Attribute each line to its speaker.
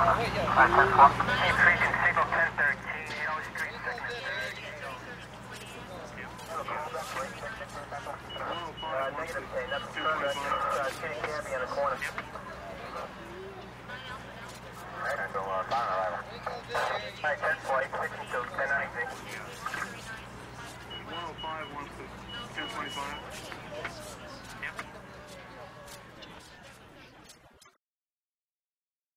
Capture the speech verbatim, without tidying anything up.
Speaker 1: Alright, ten four. Keep freezing signal ten thirteen, eight oh Street, second and third. Uh, negative ten, that's confirmed. Uh, Kitty Gabby in the corner. Alright, so, uh, final arrival. Alright, ten four, eight sixty-two, ten ninety.
Speaker 2: one oh five, one six, ten twenty-five.